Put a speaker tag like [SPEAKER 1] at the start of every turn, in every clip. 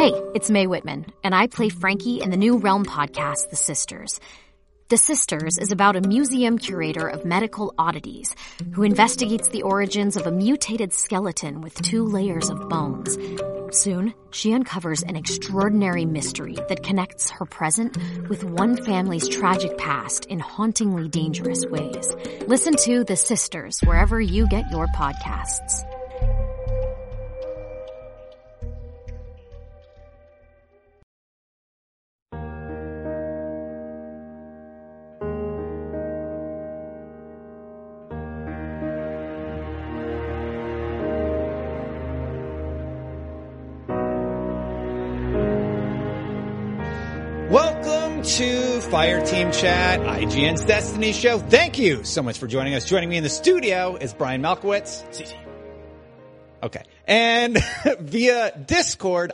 [SPEAKER 1] Hey, it's Mae Whitman, and I play Frankie in the new Realm podcast, The Sisters. The Sisters is about a museum curator of medical oddities who investigates the origins of a mutated skeleton with 2 layers of bones. Soon, she uncovers an extraordinary mystery that connects her present with one family's tragic past in hauntingly dangerous ways. Listen to The Sisters wherever you get your podcasts.
[SPEAKER 2] Welcome to Fire Team Chat, IGN's Destiny show. Thank you so much for joining us. Joining me in the studio is Brian Malkowitz. Okay. And via Discord,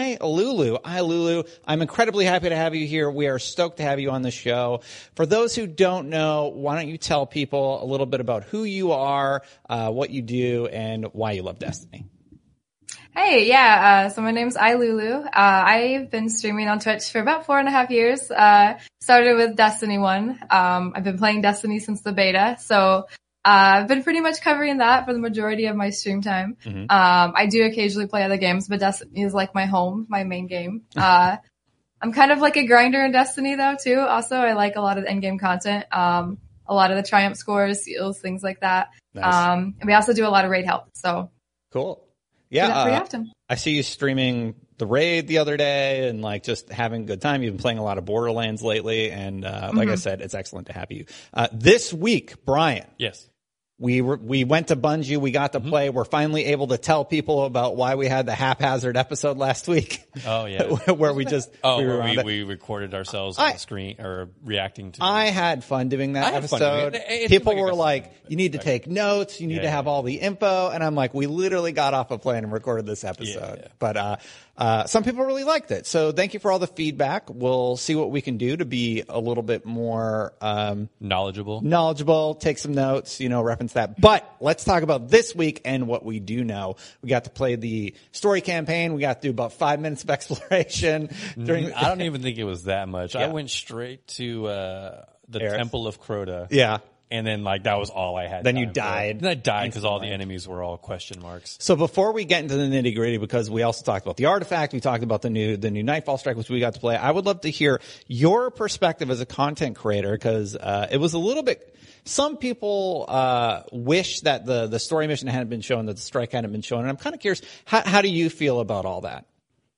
[SPEAKER 2] Lulu. I'm incredibly happy to have you here. We are stoked to have you on the show. For those who don't know, why don't you tell people a little bit about who you are, what you do, and why you love Destiny?
[SPEAKER 3] Hey, yeah, so my name's Lulu. I've been streaming on Twitch for about 4.5 years. Started with Destiny 1. I've been playing Destiny since the beta, so I've been pretty much covering that for the majority of my stream time. Mm-hmm. I do occasionally play other games, but Destiny is like my home, my main game. I'm kind of like a grinder in Destiny though, too. Also, I like a lot of the endgame content, a lot of the triumph scores, seals, things like that. Nice. And we also do a lot of raid help, so.
[SPEAKER 2] Cool. Yeah,
[SPEAKER 3] pretty often.
[SPEAKER 2] I see you streaming the raid the other day and like just having a good time. You've been playing a lot of Borderlands lately, and like I said, it's excellent to have you. This week, Brian.
[SPEAKER 4] Yes.
[SPEAKER 2] We went to Bungie. We got to play. We're finally able to tell people about why we had the haphazard episode last week.
[SPEAKER 4] Oh yeah,
[SPEAKER 2] where we just
[SPEAKER 4] we recorded ourselves on the screen or reacting to.
[SPEAKER 2] I had fun doing that episode. People were like, "You need to take notes. You need to have all the info." And I'm like, "We literally got off a plane and recorded this episode." Yeah. But some people really liked it. So thank you for all the feedback. We'll see what we can do to be a little bit more knowledgeable. Take some notes. Reference that. But let's talk about this week and what we do know. We got to play the story campaign. We got to do about 5 minutes of exploration.
[SPEAKER 4] I don't even think it was that much. Yeah. I went straight to the
[SPEAKER 2] Aerith.
[SPEAKER 4] Temple of Crota.
[SPEAKER 2] Yeah.
[SPEAKER 4] And then, that was all I had.
[SPEAKER 2] Then you died.
[SPEAKER 4] Then I died because all the enemies were all question marks.
[SPEAKER 2] So before we get into the nitty gritty, because we also talked about the artifact, we talked about the new Nightfall Strike, which we got to play. I would love to hear your perspective as a content creator, because it was a little bit. Some people wish that the story mission hadn't been shown, that the strike hadn't been shown, and I'm kind of curious. How do you feel about all that?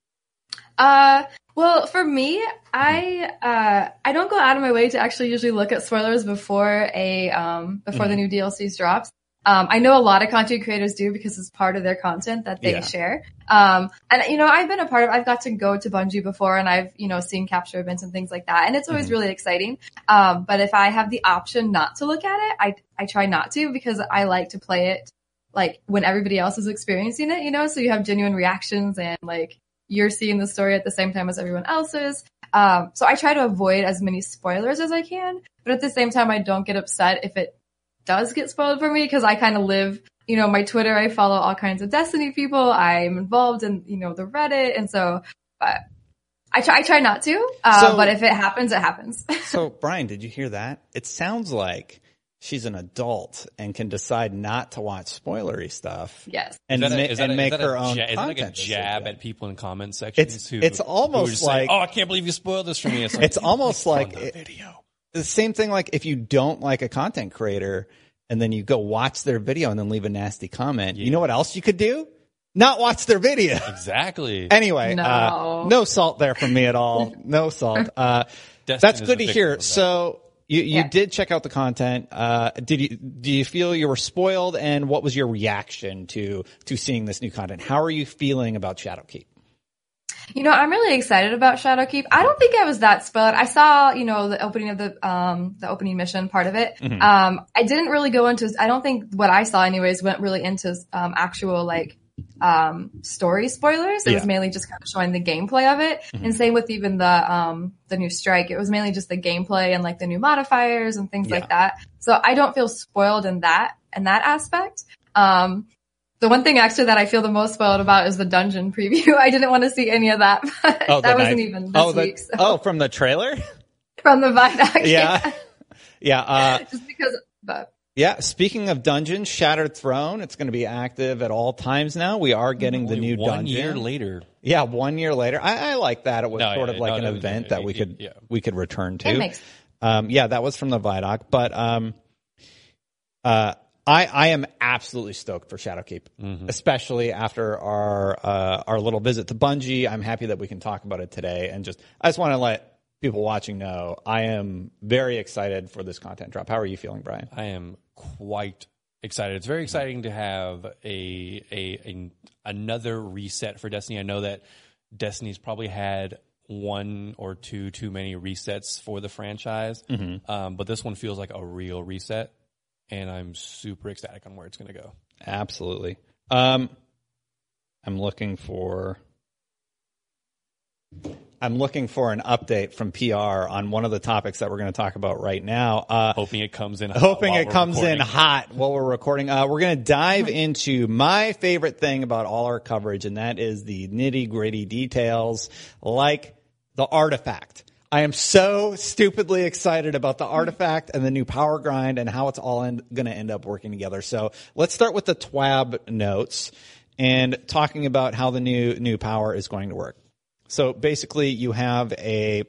[SPEAKER 3] Well, for me, I don't go out of my way to actually usually look at spoilers before the new DLCs drops. I know a lot of content creators do because it's part of their content that they share. And I've got to go to Bungie before, and I've, seen capture events and things like that. And it's always really exciting. But if I have the option not to look at it, I try not to, because I like to play it like when everybody else is experiencing it, so you have genuine reactions and you're seeing the story at the same time as everyone else is. So I try to avoid as many spoilers as I can, but at the same time, I don't get upset if it does get spoiled for me, because I kind of live, my Twitter, I follow all kinds of Destiny people. I'm involved in, the Reddit. And so, I try not to, but if it happens, it happens.
[SPEAKER 2] So Brian, did you hear that? It sounds like she's an adult and can decide not to watch spoilery stuff.
[SPEAKER 3] Yes.
[SPEAKER 2] And make her own content.
[SPEAKER 4] Is that like a jab at people in comment sections?
[SPEAKER 2] It's almost like,
[SPEAKER 4] oh, I can't believe you spoiled this for me.
[SPEAKER 2] It's almost like video. The same thing, like if you don't like a content creator and then you go watch their video and then leave a nasty comment, you know what else you could do? Not watch their video.
[SPEAKER 4] Exactly.
[SPEAKER 2] Anyway, no salt there from me at all. No salt. That's good to hear. So you did check out the content. Do you feel you were spoiled, and what was your reaction to seeing this new content? How are you feeling about Shadowkeep?
[SPEAKER 3] I'm really excited about Shadowkeep. I don't think I was that spoiled. I saw, the opening of the opening mission part of it. Mm-hmm. I didn't really go into, I don't think what I saw anyways went really into, actual story spoilers. It was mainly just kind of showing the gameplay of it. Mm-hmm. And same with even the new strike. It was mainly just the gameplay and the new modifiers and things like that. So I don't feel spoiled in that aspect. The one thing actually that I feel the most spoiled about is the dungeon preview. I didn't want to see any of that, but that wasn't even this week. So.
[SPEAKER 2] From the trailer?
[SPEAKER 3] From the Vidoc.
[SPEAKER 2] Yeah. Yeah.
[SPEAKER 3] Just because, but.
[SPEAKER 2] Yeah. Speaking of dungeons, Shattered Throne, it's going to be active at all times now. We are getting the new dungeon.
[SPEAKER 4] 1 year later.
[SPEAKER 2] Yeah. 1 year later. I like that. It was an event that we could return to.
[SPEAKER 3] It makes
[SPEAKER 2] that was from the Vidoc, but, I am absolutely stoked for Shadowkeep, especially after our little visit to Bungie. I'm happy that we can talk about it today, and I just want to let people watching know I am very excited for this content drop. How are you feeling, Brian?
[SPEAKER 4] I am quite excited. It's very exciting to have another reset for Destiny. I know that Destiny's probably had one or two too many resets for the franchise, but this one feels like a real reset. And I'm super ecstatic on where it's going to go.
[SPEAKER 2] Absolutely. I'm looking for an update from PR on one of the topics that we're going to talk about right now.
[SPEAKER 4] Hoping it comes in
[SPEAKER 2] hot while we're recording. We're going to dive into my favorite thing about all our coverage, and that is the nitty-gritty details like the artifact. I am so stupidly excited about the artifact and the new power grind and how it's all going to end up working together. So let's start with the TWAB notes and talking about how the new power is going to work. So basically you have here,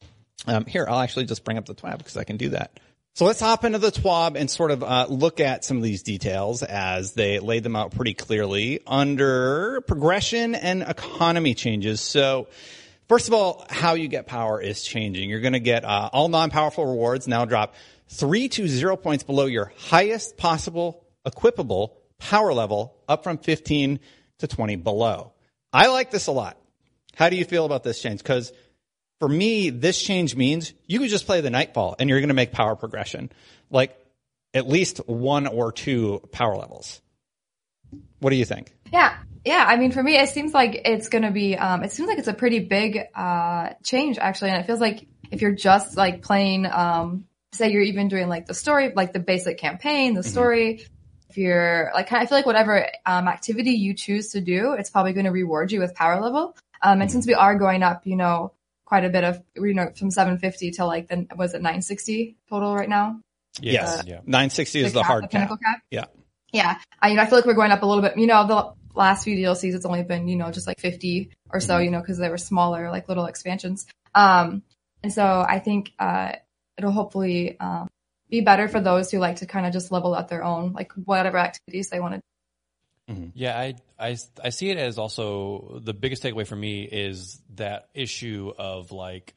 [SPEAKER 2] I'll actually just bring up the TWAB because I can do that. So let's hop into the TWAB and sort of look at some of these details as they laid them out pretty clearly under progression and economy changes. So first of all, how you get power is changing. You're going to get all non-powerful rewards now drop 3 to 0 points below your highest possible equipable power level, up from 15 to 20 below. I like this a lot. How do you feel about this change? Because for me, this change means you could just play the Nightfall and you're going to make power progression, like at least 1 or 2 power levels. What do you think?
[SPEAKER 3] Yeah, I mean, for me, it seems like it's going to be, it seems like it's a pretty big change, actually. And it feels like if you're just like playing, say you're even doing like the story, like the basic campaign, the story, if you're like, I feel like whatever activity you choose to do, it's probably going to reward you with power level. And since we are going up, quite a bit of, from 750 to like, was it 960 total right now?
[SPEAKER 2] Yes. 960 is the hard cap. Yeah.
[SPEAKER 3] Yeah. I feel like we're going up a little bit, the last few DLCs, it's only been, just like 50 or so, because they were smaller, like little expansions. And so I think, it'll hopefully, be better for those who like to kind of just level out their own, like whatever activities they want to do.
[SPEAKER 4] Yeah. I see it as also the biggest takeaway for me is that issue of like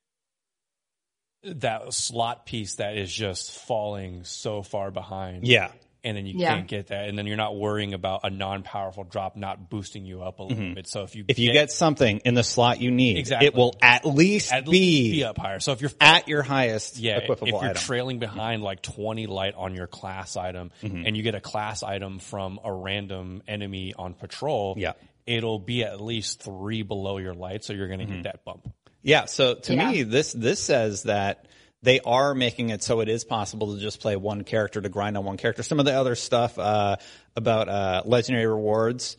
[SPEAKER 4] that slot piece that is just falling so far behind.
[SPEAKER 2] Yeah.
[SPEAKER 4] And then you can't get that. And then you're not worrying about a non-powerful drop not boosting you up a little bit. So if you
[SPEAKER 2] get something in the slot you need, it will at least be
[SPEAKER 4] up higher. So if you're
[SPEAKER 2] at your highest equipable
[SPEAKER 4] if you're
[SPEAKER 2] item.
[SPEAKER 4] trailing behind like 20 light on your class item and you get a class item from a random enemy on patrol, it'll be at least 3 below your light. So you're going to get that bump.
[SPEAKER 2] Yeah. So to me, this says that they are making it so it is possible to just play one character, to grind on one character. Some of the other stuff about legendary rewards,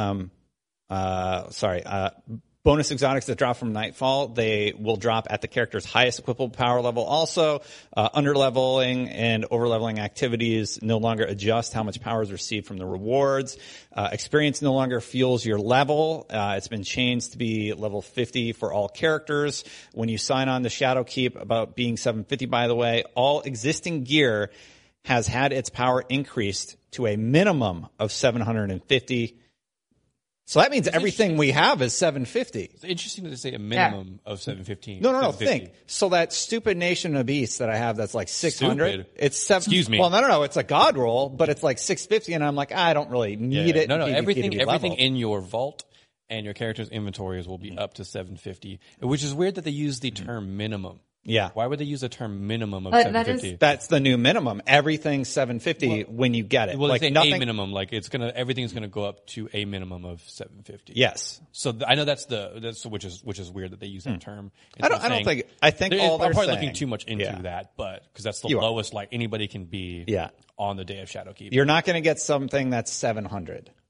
[SPEAKER 2] bonus exotics that drop from Nightfall, they will drop at the character's highest equipable power level. Also, under-leveling and over-leveling activities no longer adjust how much power is received from the rewards. Experience no longer fuels your level. It's been changed to be level 50 for all characters. When you sign on to Shadowkeep, about being 750, by the way, all existing gear has had its power increased to a minimum of 750. So that means everything we have is 750.
[SPEAKER 4] It's interesting to say a minimum of 715.
[SPEAKER 2] No. Think. So that stupid Nation of Beasts that I have that's like 600.
[SPEAKER 4] Stupid.
[SPEAKER 2] It's 7.
[SPEAKER 4] Excuse me.
[SPEAKER 2] Well, no. It's a god roll, but it's like 650, and I'm like, I don't really need it.
[SPEAKER 4] No. Everything in your vault and your character's inventories will be up to 750, which is weird that they use the term minimum.
[SPEAKER 2] Yeah.
[SPEAKER 4] Why would they use a term minimum of 750?
[SPEAKER 2] That's the new minimum. Everything's 750 when you get it.
[SPEAKER 4] Well, like nothing, a minimum, like everything's gonna go up to a minimum of 750.
[SPEAKER 2] Yes.
[SPEAKER 4] So I know that's which is weird that they use that term.
[SPEAKER 2] I think all they're
[SPEAKER 4] probably
[SPEAKER 2] saying,
[SPEAKER 4] looking too much into that, but because that's the lowest like anybody can be on the day of Shadowkeep.
[SPEAKER 2] You're not going to get something that's 700.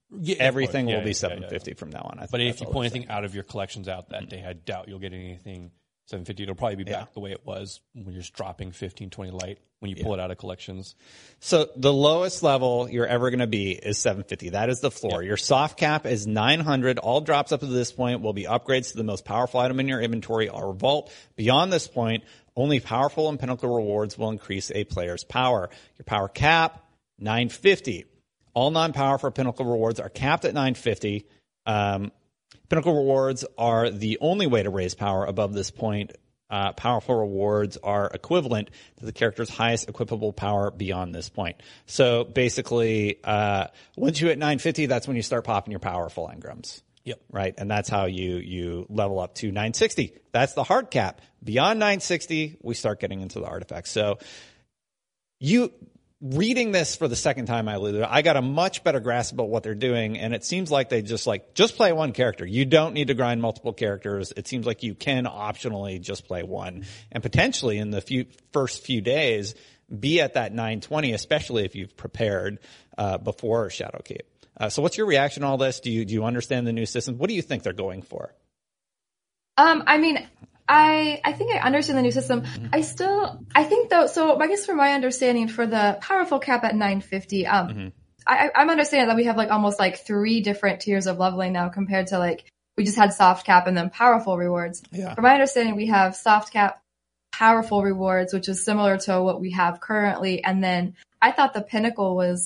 [SPEAKER 2] everything will be 750 from now on.
[SPEAKER 4] But if you pull anything out of your collections out that day, I doubt you'll get anything 750. It'll probably be back the way it was when you're just dropping 15, 20 light when you pull it out of collections.
[SPEAKER 2] So the lowest level you're ever going to be is 750. That is the floor. Your soft cap is 900. All drops up to this point will be upgrades to the most powerful item in your inventory or vault. Beyond this point, only powerful and pinnacle rewards will increase a player's power. Your power cap, 950. All non-powerful pinnacle rewards are capped at 950. Pinnacle rewards are the only way to raise power above this point. Powerful rewards are equivalent to the character's highest equipable power beyond this point. So basically, once you hit 950, that's when you start popping your powerful engrams.
[SPEAKER 4] Yep.
[SPEAKER 2] Right. And that's how you level up to 960. That's the hard cap. Beyond 960, we start getting into the artifacts. So reading this for the second time, I got a much better grasp about what they're doing, and it seems like they just play one character. You don't need to grind multiple characters. It seems like you can optionally just play one, and potentially in the first few days be at that 920, especially if you've prepared before Shadowkeep. So what's your reaction to all this? Do you understand the new system? What do you think they're going for?
[SPEAKER 3] I think I understand the new system. I think though, so I guess from my understanding for the powerful cap at 950, I'm understanding that we have almost 3 different tiers of leveling now compared to we just had soft cap and then powerful rewards.
[SPEAKER 2] Yeah.
[SPEAKER 3] From my understanding, we have soft cap, powerful rewards, which is similar to what we have currently. And then I thought the pinnacle was,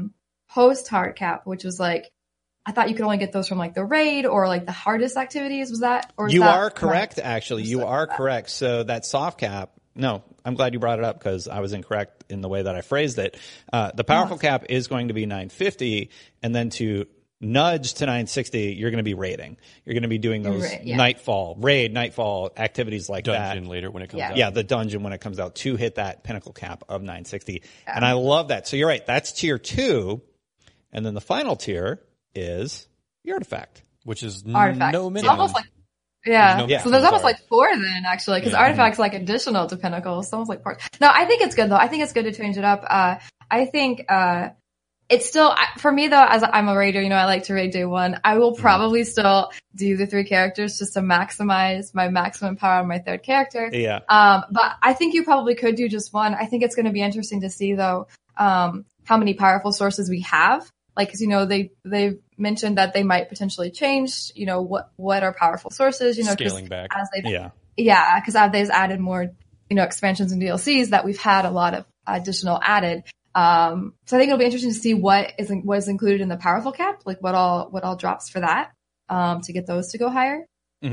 [SPEAKER 3] post hard cap, which was I thought you could only get those from the raid or the hardest activities. Was that? Or
[SPEAKER 2] you are correct, actually. You are correct. So that soft cap, no, I'm glad you brought it up because I was incorrect in the way that I phrased it. The powerful cap is going to be 950, and then to nudge to 960, you're going to be raiding. You're going to be doing those nightfall activities like
[SPEAKER 4] dungeon
[SPEAKER 2] that.
[SPEAKER 4] Dungeon later when it comes out.
[SPEAKER 2] Yeah, the dungeon when it comes out to hit that pinnacle cap of 960. Yeah. And I love that. So you're right. That's tier 2. And then the final tier is the artifact,
[SPEAKER 4] which is
[SPEAKER 3] artifact.
[SPEAKER 4] No minimum.
[SPEAKER 3] It's almost so there's almost 4 then actually, because artifacts additional to pinnacle. So almost part. No, I think it's good though. I think it's good to change it up. I think it's still for me though. As I'm a raider, I like to raid day 1. I will probably still do the 3 characters just to maximize my maximum power on my 3rd character.
[SPEAKER 2] Yeah.
[SPEAKER 3] But I think you probably could do just 1. I think it's going to be interesting to see though how many powerful sources we have. Because, they've mentioned that they might potentially change, what are powerful sources,
[SPEAKER 4] scaling back.
[SPEAKER 3] As because they've added more, expansions and DLCs that we've had a lot of additional added. So I think it'll be interesting to see what is included in the powerful cap, what all drops for that, to get those to go higher. But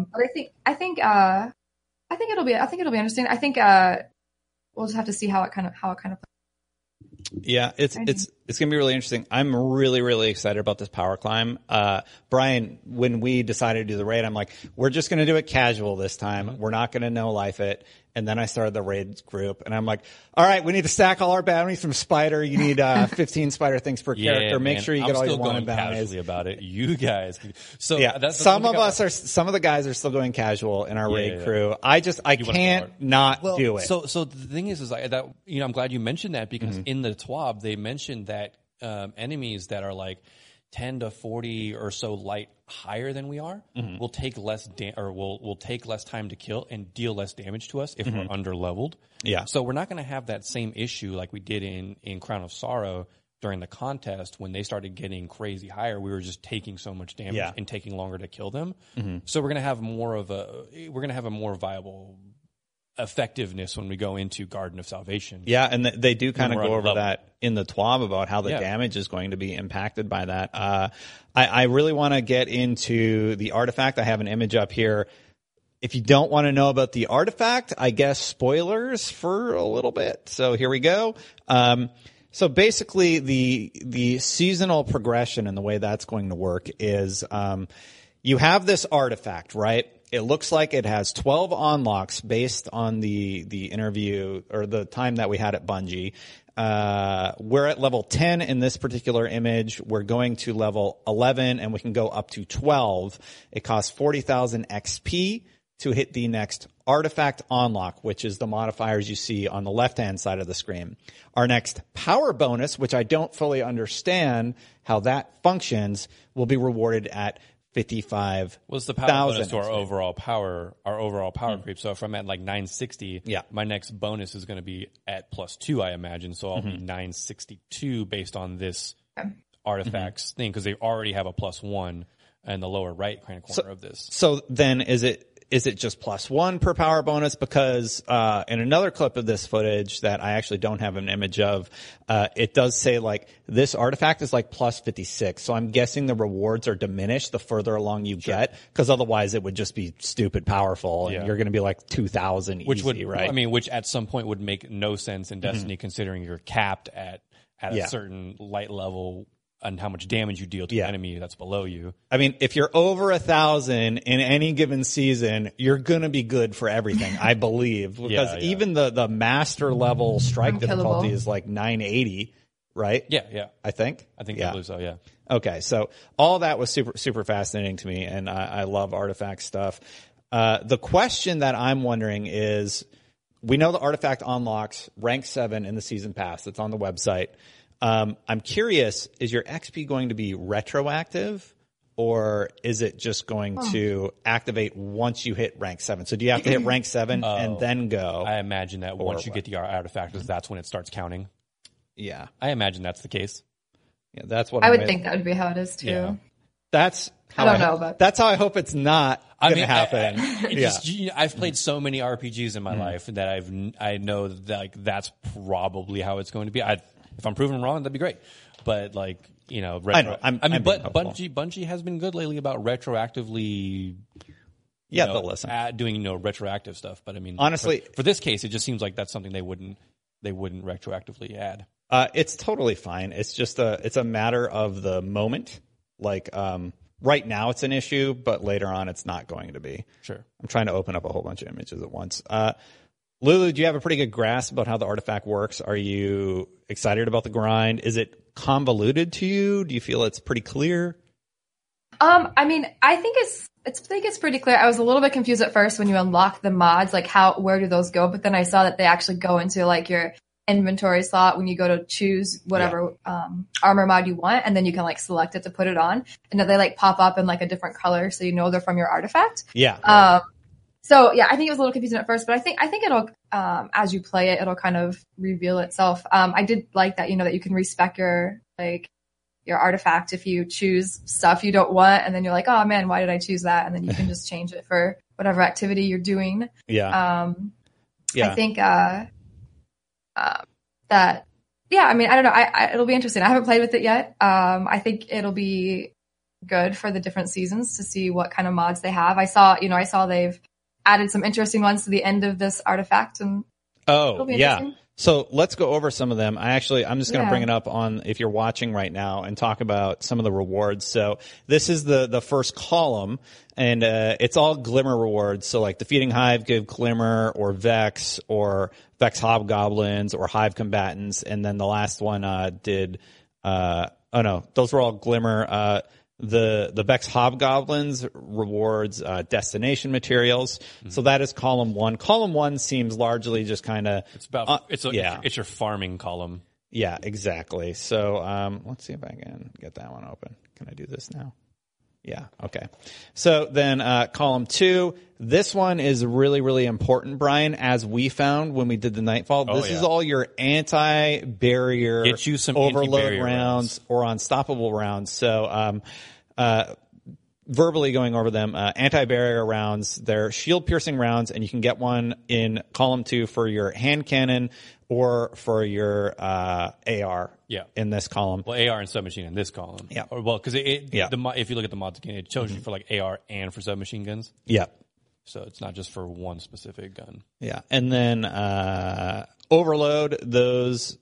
[SPEAKER 3] I think it'll be interesting. I think, we'll just have to see how it kind of plays.
[SPEAKER 2] Yeah, it's going to be really interesting. I'm really, really excited about this power climb. Brian, when we decided to do the raid, I'm like, we're just going to do it casual this time. We're not going to no life it. And then I started the raid group and I'm like, all right, we need to stack all our bounties from Spider. You need 15 Spider things per character. Make sure you get all your wanted bounties.
[SPEAKER 4] About it. You guys. So
[SPEAKER 2] that's some of the guys are still going casual in our raid crew. I can't not do it.
[SPEAKER 4] So the thing is that, I'm glad you mentioned that because in the TWAB, they mentioned that, enemies that are 10 to 40 or so light higher than we are will take less will take less time to kill and deal less damage to us if we're under leveled.
[SPEAKER 2] Yeah.
[SPEAKER 4] So we're not going to have that same issue like we did in Crown of Sorrow during the contest when they started getting crazy higher. We were just taking so much damage and taking longer to kill them. So we're going to have a more viable effectiveness when we go into Garden of Salvation.
[SPEAKER 2] Yeah, and they do kind of go over that in the TWAB about how the damage is going to be impacted by that. I really want to get into the artifact. I have an image up here. If you don't want to know about the artifact, I guess spoilers for a little bit. So here we go. So basically the seasonal progression and the way that's going to work is you have this artifact, right? It looks like it has 12 unlocks based on the interview or the time that we had at Bungie. We're at level 10 in this particular image. We're going to level 11 and we can go up to 12. It costs 40,000 XP to hit the next artifact unlock, which is the modifiers you see on the left-hand side of the screen. Our next power bonus, which I don't fully understand how that functions, will be rewarded at 55,000.
[SPEAKER 4] What's the power bonus to our overall power creep? So if I'm at like 960, my next bonus is going to be at +2, I imagine. So I'll be 962 based on this artifacts thing, because they already have a +1 in the lower right hand corner of this.
[SPEAKER 2] So then is it just +1 per power bonus? Because in another clip of this footage that I actually don't have an image of, it does say like this artifact is like +56. So I'm guessing the rewards are diminished the further along you get, because otherwise it would just be stupid powerful, and you're going to be like 2,000 easy, right?
[SPEAKER 4] I mean, which at some point would make no sense in Destiny, considering you're capped at a certain light level and how much damage you deal to an enemy that's below you.
[SPEAKER 2] I mean, if you're over 1,000 in any given season, you're gonna be good for everything, I believe. Because even the master level strike difficulty is like 980, right?
[SPEAKER 4] Yeah.
[SPEAKER 2] I think
[SPEAKER 4] I believe so, yeah.
[SPEAKER 2] Okay, so all that was super, super fascinating to me, and I love artifact stuff. The question that I'm wondering is, we know the artifact unlocks rank 7 in the season pass. It's on the website. I'm curious, is your XP going to be retroactive, or is it just going to activate once you hit rank 7? So do you have to hit rank 7 and then go?
[SPEAKER 4] I imagine that once you get the artifact, that's when it starts counting.
[SPEAKER 2] Yeah.
[SPEAKER 4] I imagine that's the case.
[SPEAKER 2] Yeah, that's what
[SPEAKER 3] I would think that would be how it is too.
[SPEAKER 2] Yeah. That's how
[SPEAKER 3] I don't know, but
[SPEAKER 2] that's how I hope it's not going to happen.
[SPEAKER 4] I've played so many RPGs in my life that I know that like that's probably how it's going to be. If I'm proven wrong, that'd be great. But like, retro, Bungie has been good lately about retroactively.
[SPEAKER 2] They'll listen.
[SPEAKER 4] Doing retroactive stuff. But I mean,
[SPEAKER 2] honestly,
[SPEAKER 4] for this case, it just seems like that's something they wouldn't retroactively add.
[SPEAKER 2] It's totally fine. It's just it's a matter of the moment. Like right now, it's an issue, but later on, it's not going to be.
[SPEAKER 4] Sure.
[SPEAKER 2] I'm trying to open up a whole bunch of images at once. Lulu, do you have a pretty good grasp about how the artifact works? Are you excited about the grind? Is it convoluted to you? Do you feel it's pretty clear?
[SPEAKER 3] I mean, I think it's pretty clear. I was a little bit confused at first when you unlock the mods, like where do those go? But then I saw that they actually go into like your inventory slot when you go to choose whatever armor mod you want, and then you can like select it to put it on, and then they like pop up in like a different color, so you know they're from your artifact. So yeah, I think it was a little confusing at first, but I think it'll, as you play it, it'll kind of reveal itself. I did like that, that you can respec your artifact if you choose stuff you don't want, and then you're like, oh man, why did I choose that? And then you can just change it for whatever activity you're doing. I think, I mean, I don't know. It'll be interesting. I haven't played with it yet. I think it'll be good for the different seasons to see what kind of mods they have. I saw they've added some interesting ones to the end of this artifact, and it'll be interesting.
[SPEAKER 2] So let's go over some of them. I'm just going to bring it up on, if you're watching right now, and talk about some of the rewards. So this is the first column, and it's all Glimmer rewards. So like defeating Hive give Glimmer, or Vex Hobgoblins, or Hive combatants. And then the last one those were all Glimmer. The Vex Hobgoblins rewards destination materials. So that is column 1. Column 1 seems largely just kind of
[SPEAKER 4] it's your farming column.
[SPEAKER 2] Yeah, exactly. So let's see if I can get that one open. Can I do this now? Yeah, okay. So then column 2, this one is really, really important, Brian, as we found when we did the Nightfall. This is all your anti-barrier,
[SPEAKER 4] get you some
[SPEAKER 2] overload rounds or unstoppable rounds. So verbally going over them, anti-barrier rounds, they're shield-piercing rounds, and you can get one in column 2 for your hand cannon or for your AR in this column.
[SPEAKER 4] Well, AR and submachine in this column.
[SPEAKER 2] Yeah.
[SPEAKER 4] Well, because if you look at the mods again, it shows you for like AR and for submachine guns.
[SPEAKER 2] Yeah.
[SPEAKER 4] So it's not just for one specific gun.
[SPEAKER 2] Yeah. And then overload, those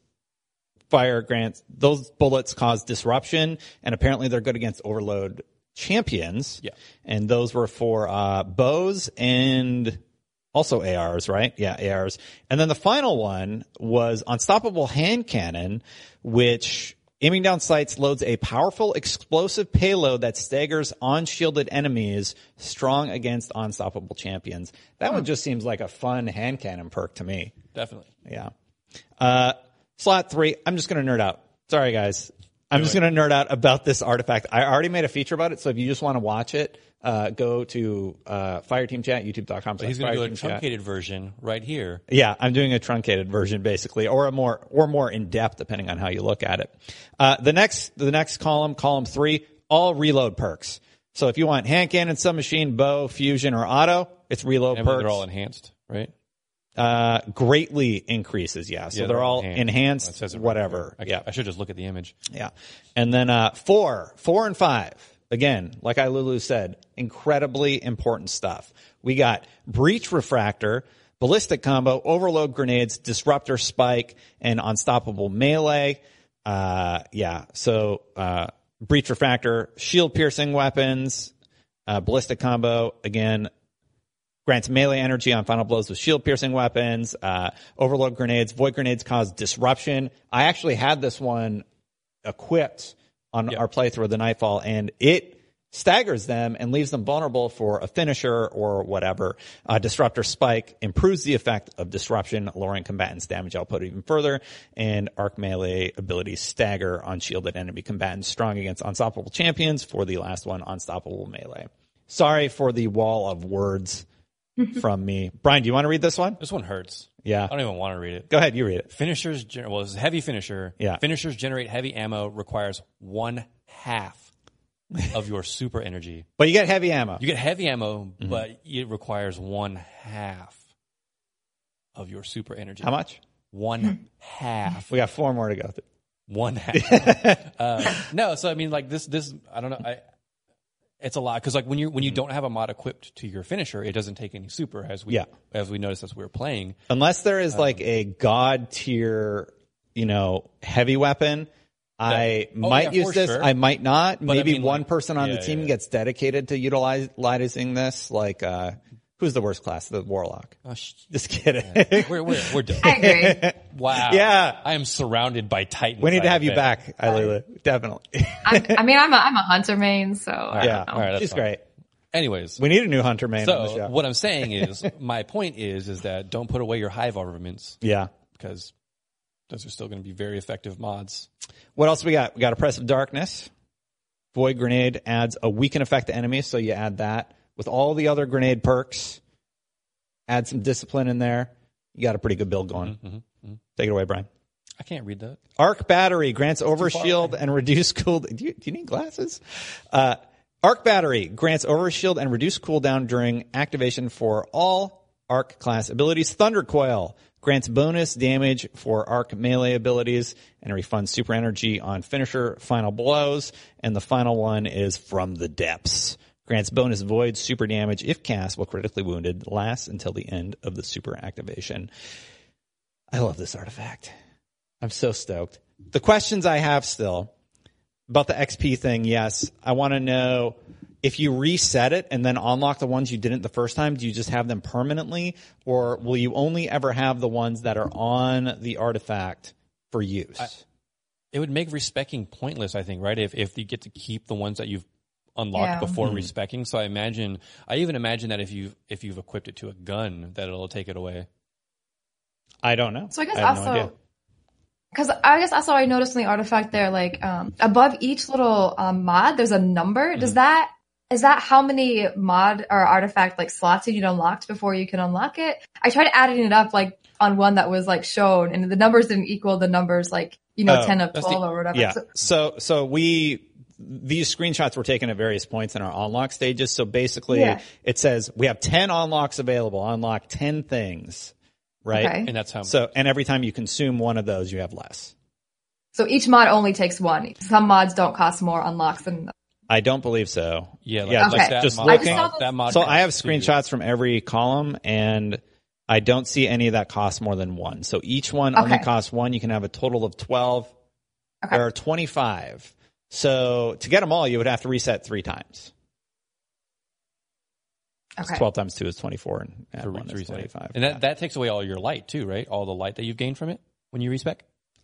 [SPEAKER 2] bullets cause disruption, and apparently they're good against overload champions.
[SPEAKER 4] Yeah.
[SPEAKER 2] And those were for bows and also ARs, right? Yeah, ARs. And then the final one was unstoppable hand cannon, which Aiming down sights loads a powerful explosive payload that staggers unshielded enemies, strong against unstoppable champions. That one just seems like a fun hand cannon perk to me.
[SPEAKER 4] Definitely.
[SPEAKER 2] Yeah. Slot 3, I'm just going to nerd out. Sorry, guys. I'm just going to nerd out about this artifact. I already made a feature about it, so if you just want to watch it, go to Fireteam Chat, youtube.com.
[SPEAKER 4] He's going to do a truncated version right here.
[SPEAKER 2] Yeah, I'm doing a truncated version basically, or more in depth depending on how you look at it. The next column 3, all reload perks. So if you want hand cannon, submachine, bow, fusion, or auto, it's reload perks.
[SPEAKER 4] They're all enhanced, right?
[SPEAKER 2] Greatly increases, yeah. So they're all enhanced, whatever.
[SPEAKER 4] I should just look at the image.
[SPEAKER 2] Yeah. And then 4 and 5. Again, like Lulu said, incredibly important stuff. We got Breach Refractor, Ballistic Combo, Overload Grenades, Disruptor Spike, and Unstoppable Melee. So Breach Refractor, Shield Piercing Weapons, Ballistic Combo, again, grants melee energy on final blows with shield piercing weapons. Overload grenades, void grenades cause disruption. I actually had this one equipped on our playthrough of the Nightfall, and it staggers them and leaves them vulnerable for a finisher or whatever. Disruptor Spike improves the effect of disruption, lowering combatants' damage output even further. And Arc Melee abilities stagger unshielded enemy combatants, strong against unstoppable champions. For the last one, Unstoppable Melee. Sorry for the wall of words from me. Brian, do you want to read this one?
[SPEAKER 4] This one hurts.
[SPEAKER 2] Yeah.
[SPEAKER 4] I don't even want to read it.
[SPEAKER 2] Go ahead, you read it.
[SPEAKER 4] Finishers, it's a heavy finisher.
[SPEAKER 2] Yeah.
[SPEAKER 4] Finishers generate heavy ammo, requires 1/2 of your super energy.
[SPEAKER 2] But you get heavy ammo.
[SPEAKER 4] You get heavy ammo, but it requires 1/2 of your super energy.
[SPEAKER 2] How much?
[SPEAKER 4] 1/2.
[SPEAKER 2] We got 4 more to go through.
[SPEAKER 4] 1/2. No, so I mean, like this, I don't know. It's a lot because like when you don't have a mod equipped to your finisher, it doesn't take any super as we noticed as we were playing.
[SPEAKER 2] Unless there is like a god tier, heavy weapon. I might use this. Sure. I might not. But maybe one person on the team gets dedicated to utilizing this. Like, who's the worst class? The Warlock. Oh, just kidding.
[SPEAKER 4] Yeah. We're done.
[SPEAKER 3] I agree.
[SPEAKER 4] Wow.
[SPEAKER 2] Yeah.
[SPEAKER 4] I am surrounded by Titans.
[SPEAKER 2] We need to have you back, Ailila. Definitely.
[SPEAKER 3] I'm a hunter main, so
[SPEAKER 2] yeah. All right, she's great.
[SPEAKER 4] Anyways,
[SPEAKER 2] we need a new hunter main on the show.
[SPEAKER 4] What I'm saying is, my point is that don't put away your hive armaments.
[SPEAKER 2] Yeah.
[SPEAKER 4] Because those are still going to be very effective mods.
[SPEAKER 2] What else we got? We got Oppressive Darkness. Void Grenade adds a weaken effect to enemies, so you add that. With all the other grenade perks, add some discipline in there. You got a pretty good build going. Take it away, Brian.
[SPEAKER 4] I can't read that.
[SPEAKER 2] Arc Battery grants overshield and reduced cooldown. Do you need glasses? Arc Battery grants overshield and reduced cooldown during activation for all Arc class abilities. Thunder Coil grants bonus damage for Arc melee abilities and refunds super energy on finisher final blows. And the final one is From the Depths. Grants bonus void super damage if cast while critically wounded. Lasts until the end of the super activation. I love this artifact. I'm so stoked. The questions I have still about the XP thing, yes. I want to know if you reset it and then unlock the ones you didn't the first time, do you just have them permanently? Or will you only ever have the ones that are on the artifact for use?
[SPEAKER 4] It would make respecking pointless, I think, right? If you get to keep the ones that you've unlocked before respecking. So I even imagine that if you've equipped it to a gun, that it'll take it away.
[SPEAKER 2] I don't know.
[SPEAKER 3] So I guess also I noticed in the artifact there, like above each little mod, there's a number. Is that how many mod or artifact like slots you need unlocked before you can unlock it? I tried adding it up like on one that was like shown, and the numbers didn't equal the numbers like 10 of 12 or whatever.
[SPEAKER 2] Yeah. So these screenshots were taken at various points in our unlock stages. So basically, it says we have 10 unlocks available. Unlock 10 things. Right?
[SPEAKER 3] Okay.
[SPEAKER 4] And that's how.
[SPEAKER 2] So, and every time you consume one of those, you have less.
[SPEAKER 3] So each mod only takes one. Some mods don't cost more unlocks than.
[SPEAKER 2] I don't believe so.
[SPEAKER 4] Yeah.
[SPEAKER 3] Okay.
[SPEAKER 2] Just
[SPEAKER 4] mod,
[SPEAKER 2] looking.
[SPEAKER 4] That mod
[SPEAKER 2] so I have screenshots from every column, and I don't see any that cost more than one. So each one only costs one. You can have a total of 12.
[SPEAKER 3] Okay.
[SPEAKER 2] There are 25. So to get them all, you would have to reset 3 times.
[SPEAKER 3] Okay.
[SPEAKER 2] 12 times 2 is 24, and add 1 is 25.
[SPEAKER 4] And that takes away all your light too, right? All the light that you've gained from it when you respec?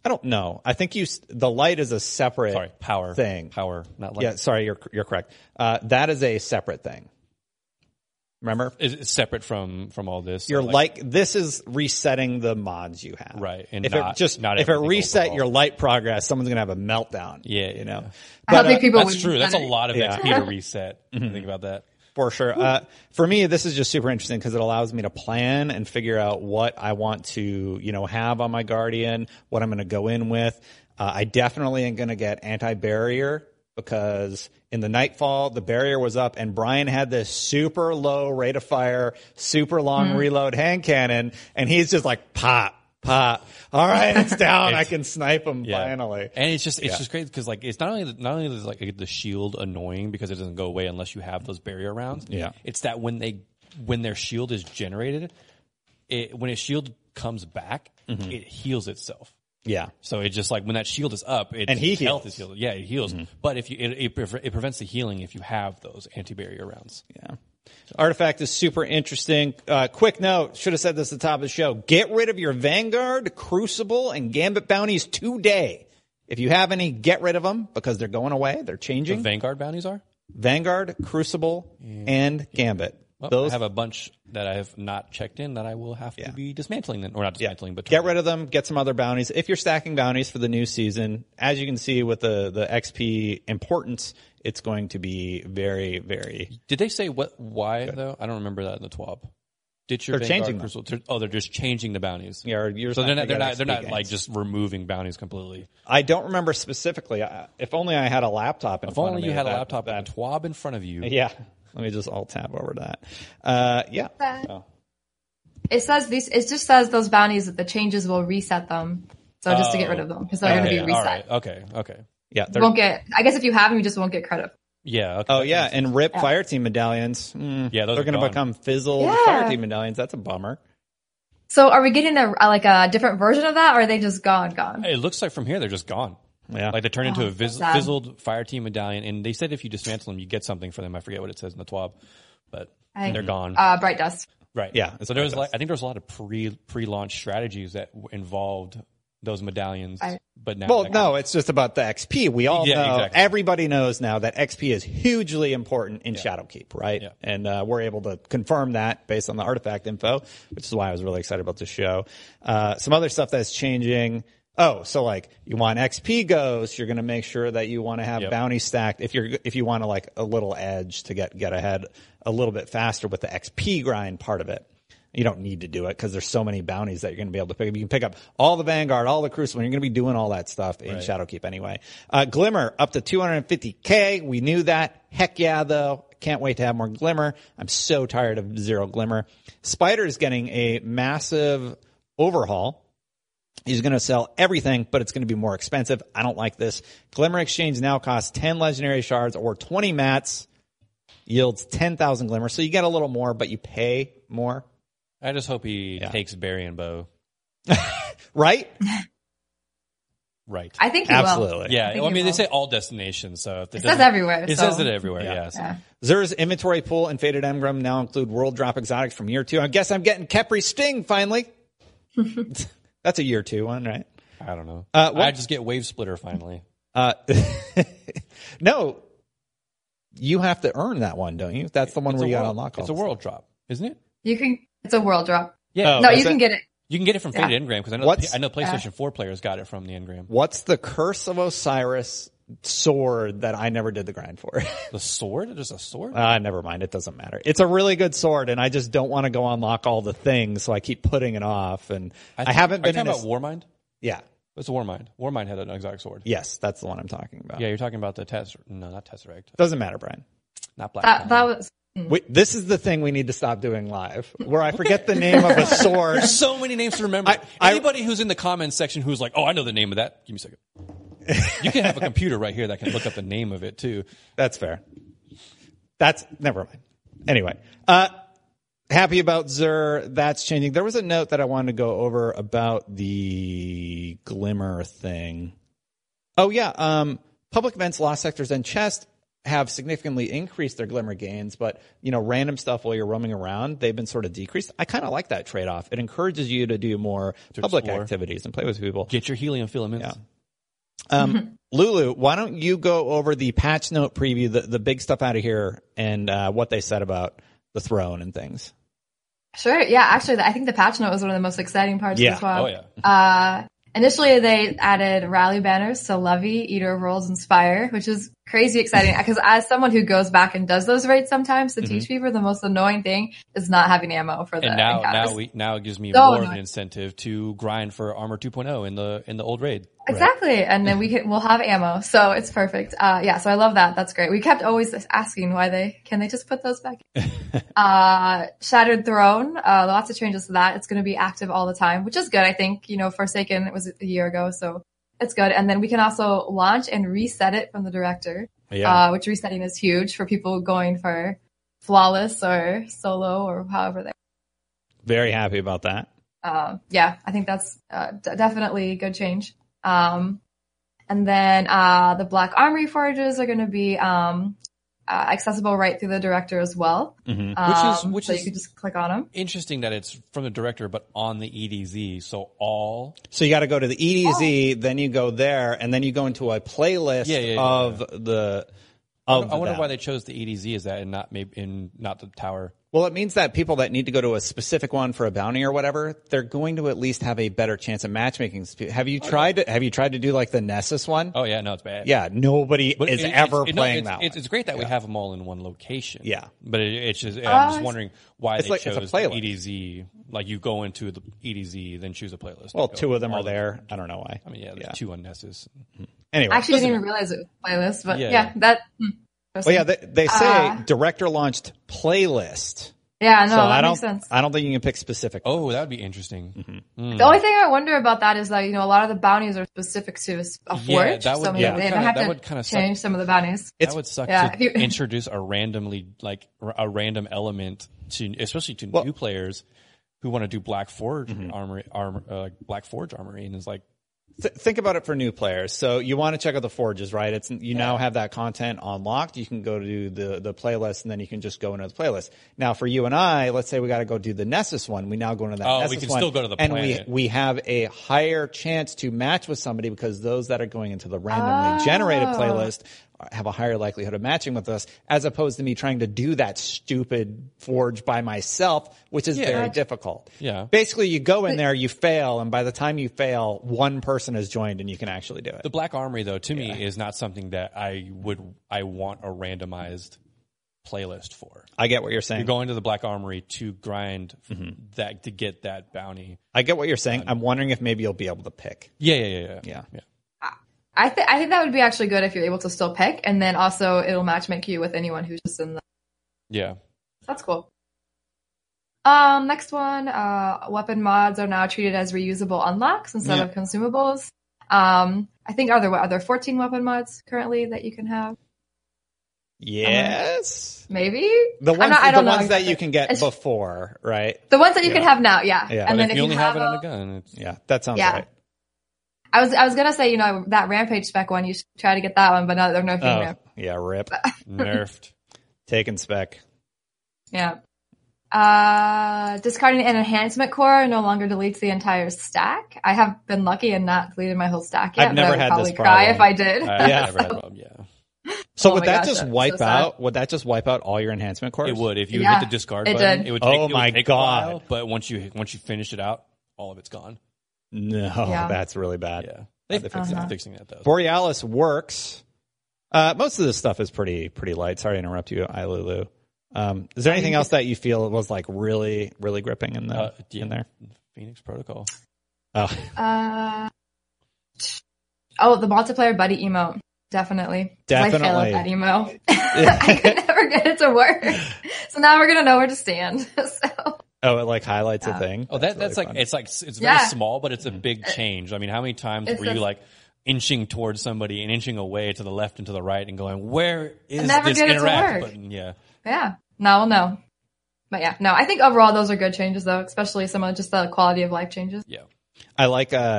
[SPEAKER 2] I don't know. I think the light is a separate
[SPEAKER 4] power
[SPEAKER 2] thing.
[SPEAKER 4] Power, not light.
[SPEAKER 2] Yeah, sorry, you're correct. That is a separate thing. Remember?
[SPEAKER 4] It's separate from all this.
[SPEAKER 2] You're this is resetting the mods you have.
[SPEAKER 4] Right. And
[SPEAKER 2] if it reset your light progress, someone's going to have a meltdown.
[SPEAKER 4] Yeah.
[SPEAKER 2] You know?
[SPEAKER 3] I don't think people
[SPEAKER 4] that's true. That's a lot of XP to reset. Think about that.
[SPEAKER 2] For sure. For me, this is just super interesting because it allows me to plan and figure out what I want to, have on my Guardian, what I'm going to go in with. I definitely am going to get anti-barrier because in the Nightfall, the barrier was up and Brian had this super low rate of fire, super long reload hand cannon, and he's just like, pop. All right, it's down. I can snipe him finally.
[SPEAKER 4] And it's just great because it's not only is the shield annoying because it doesn't go away unless you have those barrier rounds.
[SPEAKER 2] Yeah.
[SPEAKER 4] It's that when their shield is generated, when a shield comes back, it heals itself.
[SPEAKER 2] Yeah.
[SPEAKER 4] So it's just when that shield is up,
[SPEAKER 2] its
[SPEAKER 4] health is healed. Yeah, it heals. But if it prevents the healing if you have those anti-barrier rounds.
[SPEAKER 2] Yeah. Artifact is super interesting. Quick note, should have said this at the top of the show. Get rid of your Vanguard, Crucible, and Gambit bounties today. If you have any, get rid of them because they're going away. They're changing.
[SPEAKER 4] The Vanguard bounties are?
[SPEAKER 2] Vanguard, Crucible, and Gambit.
[SPEAKER 4] Well, I have a bunch that I have not checked in that I will have to be dismantling then, or not dismantling, but
[SPEAKER 2] get rid of them. Get some other bounties. If you're stacking bounties for the new season, as you can see with the XP importance, it's going to be very, very.
[SPEAKER 4] Did they say why though? I don't remember that in the TWAB.
[SPEAKER 2] They're changing them.
[SPEAKER 4] They're just changing the bounties.
[SPEAKER 2] Yeah,
[SPEAKER 4] so they're not just removing bounties completely.
[SPEAKER 2] I don't remember specifically. If only I had a laptop in front of me.
[SPEAKER 4] If only you had a laptop and a TWAB in front of you.
[SPEAKER 2] Yeah. Let me just alt tab over that. Yeah.
[SPEAKER 3] It just says those bounties that the changes will reset them. So just to get rid of them because they're going to be reset.
[SPEAKER 4] Right. Okay.
[SPEAKER 2] Yeah.
[SPEAKER 3] You won't get. I guess if you have them, you just won't get credit.
[SPEAKER 4] Yeah. Okay.
[SPEAKER 2] Oh yeah, and RIP Fireteam medallions.
[SPEAKER 4] Yeah,
[SPEAKER 2] they're going to become fizzled Fireteam medallions. That's a bummer.
[SPEAKER 3] So are we getting a different version of that, or are they just gone?
[SPEAKER 4] It looks like from here they're just gone.
[SPEAKER 2] Yeah.
[SPEAKER 4] They turn into a fizzled Fireteam medallion, and they said if you dismantle them, you get something for them. I forget what it says in the TWAB, but they're gone.
[SPEAKER 3] Bright Dust.
[SPEAKER 4] Right.
[SPEAKER 2] Yeah.
[SPEAKER 4] So there was I think there was a lot of pre-launch strategies that involved those medallions, but now.
[SPEAKER 2] Well, no, it's just about the XP. We all know, everybody knows now that XP is hugely important in Shadowkeep, right?
[SPEAKER 4] Yeah.
[SPEAKER 2] And we're able to confirm that based on the artifact info, which is why I was really excited about this show. Some other stuff that's changing. Oh, so you want XP goes, you're going to make sure that you want to have bounty stacked. If you want a little edge to get ahead a little bit faster with the XP grind part of it. You don't need to do it because there's so many bounties that you're going to be able to pick up. You can pick up all the Vanguard, all the Crucible. You're going to be doing all that stuff in Shadowkeep anyway. Glimmer up to 250K. We knew that. Heck yeah, though. Can't wait to have more Glimmer. I'm so tired of zero Glimmer. Spider's getting a massive overhaul. He's going to sell everything, but it's going to be more expensive. I don't like this. Glimmer Exchange now costs 10 legendary shards or 20 mats. Yields 10,000 Glimmer. So you get a little more, but you pay more.
[SPEAKER 4] I just hope he takes Barry and Bow.
[SPEAKER 2] Right?
[SPEAKER 3] I think he
[SPEAKER 2] Absolutely.
[SPEAKER 3] will.
[SPEAKER 4] Yeah. I mean, they say all destinations, so if
[SPEAKER 3] it says everywhere.
[SPEAKER 4] It says it everywhere. Yeah.
[SPEAKER 3] Yeah.
[SPEAKER 2] Xur's inventory pool and Faded Engram now include World Drop Exotics from year 2. I guess I'm getting Khepri Sting finally. That's a year 2 one, right?
[SPEAKER 4] I don't know. I just get Wave Splitter finally.
[SPEAKER 2] No. You have to earn that one, don't you? That's the one where you got to unlock all.
[SPEAKER 4] It's a world drop, isn't it?
[SPEAKER 3] It's a world drop.
[SPEAKER 4] Yeah.
[SPEAKER 3] No, you can get it.
[SPEAKER 4] You can get it from Faded Engram because I know PlayStation 4 players got it from the Engram.
[SPEAKER 2] What's the Curse of Osiris sword that I never did the grind for?
[SPEAKER 4] The sword? There's a sword?
[SPEAKER 2] Never mind. It doesn't matter. It's a really good sword, and I just don't want to go unlock all the things, so I keep putting it off. And I haven't been.
[SPEAKER 4] Are you talking about Warmind?
[SPEAKER 2] Yeah.
[SPEAKER 4] It's a Warmind. Warmind had an exotic sword.
[SPEAKER 2] Yes, that's the one I'm talking about.
[SPEAKER 4] Yeah, you're talking about the No, not Tesseract.
[SPEAKER 2] Doesn't matter, Brian.
[SPEAKER 4] Not Black.
[SPEAKER 3] That was.
[SPEAKER 2] This is the thing we need to stop doing live, where I forget the name of a sword.
[SPEAKER 4] There's so many names to remember. Anybody who's in the comments section who's like, "Oh, I know the name of that." Give me a second. You can have a computer right here that can look up the name of it too.
[SPEAKER 2] That's fair. Never mind. Anyway, happy about Xur. That's changing. There was a note that I wanted to go over about the Glimmer thing. Oh yeah, public events, lost sectors, and chest have significantly increased their glimmer gains, but random stuff while you're roaming around, they've been sort of decreased. I kind of like that trade-off. It encourages you to do more public activities and play with people.
[SPEAKER 4] Get your helium filaments.
[SPEAKER 2] Yeah. Lulu, why don't you go over the patch note preview, the big stuff out of here, and what they said about the throne and things.
[SPEAKER 3] Sure. Yeah. Actually, I think the patch note was one of the most exciting parts of the swap.
[SPEAKER 4] Oh yeah.
[SPEAKER 3] Initially, they added rally banners to Levy, Eater of Worlds, and Spire, which is crazy exciting because as someone who goes back and does those raids sometimes to teach people, the most annoying thing is not having ammo for the encounters.
[SPEAKER 4] Now it gives me more of an incentive to grind for Armor 2.0 in the old raid.
[SPEAKER 3] Exactly. And then we'll have ammo. So it's perfect. So I love that. That's great. We kept always asking can they just put those back in? Shattered Throne, lots of changes to that. It's going to be active all the time, which is good. I think, Forsaken, it was a year ago. So it's good. And then we can also launch and reset it from the director, which resetting is huge for people going for flawless or solo or however they.
[SPEAKER 2] Very happy about that.
[SPEAKER 3] I think that's definitely a good change. And then the Black Armory forges are going to be accessible right through the director as well.
[SPEAKER 4] Which
[SPEAKER 3] so you can just click on them.
[SPEAKER 4] Interesting that it's from the director, but on the EDZ. So
[SPEAKER 2] you got to go to the EDZ, then you go there, and then you go into a playlist of the. I wonder why they chose the EDZ as that and not the tower. Well, it means that people that need to go to a specific one for a bounty or whatever, they're going to at least have a better chance of matchmaking. Have you tried to do like the Nessus one?
[SPEAKER 4] Oh yeah, no, it's bad.
[SPEAKER 2] Yeah, nobody is ever playing that one.
[SPEAKER 4] It's great that we have them all in one location.
[SPEAKER 2] Yeah.
[SPEAKER 4] But it's just, I'm just wondering why they chose the
[SPEAKER 2] EDZ.
[SPEAKER 4] Like you go into the EDZ, then choose a playlist.
[SPEAKER 2] Well, two of them are there. I don't know why.
[SPEAKER 4] I mean, there's two on Nessus.
[SPEAKER 2] Anyway.
[SPEAKER 3] I actually didn't even realize it was a playlist, but that.
[SPEAKER 2] Well, yeah, they say director launched playlist.
[SPEAKER 3] Yeah, no, that makes sense.
[SPEAKER 2] I don't think you can pick specific.
[SPEAKER 4] Oh, that would be interesting.
[SPEAKER 3] The only thing I wonder about that is that, a lot of the bounties are specific to a forge.
[SPEAKER 4] That would,
[SPEAKER 3] they would kind of change some of the bounties.
[SPEAKER 4] That would suck to introduce a random element to, especially to new players who want to do Black Forge Black Forge Armory, and is like,
[SPEAKER 2] think about it for new players. So you want to check out the forges, right? Now have that content unlocked. You can go to the playlist, and then you can just go into the playlist. Now for you and I, let's say we got to go do the Nessus one. We now go into that Nessus one.
[SPEAKER 4] We can still go to the planet.
[SPEAKER 2] And we have a higher chance to match with somebody because those that are going into the randomly generated playlist have a higher likelihood of matching with us, as opposed to me trying to do that stupid forge by myself, which is very difficult.
[SPEAKER 4] Yeah.
[SPEAKER 2] Basically, you go in there, you fail, and by the time you fail, one person has joined and you can actually do it.
[SPEAKER 4] The Black Armory, though, to me is not something that I want a randomized playlist for.
[SPEAKER 2] I get what you're saying.
[SPEAKER 4] You're going to the Black Armory to grind that to get that bounty.
[SPEAKER 2] I get what you're saying. I'm wondering if maybe you'll be able to pick.
[SPEAKER 4] Yeah.
[SPEAKER 3] I think that would be actually good if you're able to still pick, and then also it'll matchmake you with anyone who's just in the.
[SPEAKER 4] Yeah.
[SPEAKER 3] That's cool. Next one, weapon mods are now treated as reusable unlocks instead of consumables. I think are there 14 weapon mods currently that you can have?
[SPEAKER 2] Yes.
[SPEAKER 3] Maybe?
[SPEAKER 2] The ones that you can get before, right?
[SPEAKER 3] The ones that you can have now, yeah.
[SPEAKER 4] And then if you only have it on a gun,
[SPEAKER 2] that sounds right.
[SPEAKER 3] I was gonna say, that Rampage spec one, you should try to get that one, but no, they're nerfing it.
[SPEAKER 2] Yeah, rip.
[SPEAKER 4] Nerfed.
[SPEAKER 2] Taken spec.
[SPEAKER 3] Yeah. Discarding an enhancement core no longer deletes the entire stack. I have been lucky and not deleted my whole stack yet.
[SPEAKER 2] I've never had this problem.
[SPEAKER 3] Cry if I did.
[SPEAKER 4] I've never had a problem,
[SPEAKER 2] So would that just wipe out? Would that just wipe out all your enhancement cores?
[SPEAKER 4] It would. If you hit the discard button, it would take,
[SPEAKER 2] oh my God.
[SPEAKER 4] A while, but once you finish it out, all of it's gone.
[SPEAKER 2] No, that's really bad.
[SPEAKER 4] Yeah. They're fixing that though.
[SPEAKER 2] Borealis works. Most of this stuff is pretty light. Sorry to interrupt you, Ilulu. Is there anything else that you feel was like really, really gripping in there?
[SPEAKER 4] Phoenix Protocol.
[SPEAKER 2] Oh.
[SPEAKER 3] The multiplayer buddy emote. Definitely. I fail at that emote. I could never get it to work. So now we're gonna know where to stand.
[SPEAKER 2] Oh, it like highlights a thing.
[SPEAKER 4] Oh, that's really fun. It's very small, but it's a big change. I mean, how many times were you like inching towards somebody and inching away to the left and to the right and going, where is this interact button? Yeah.
[SPEAKER 3] Now we'll know. But I think overall those are good changes though, especially some of just the quality of life changes.
[SPEAKER 2] Yeah. I like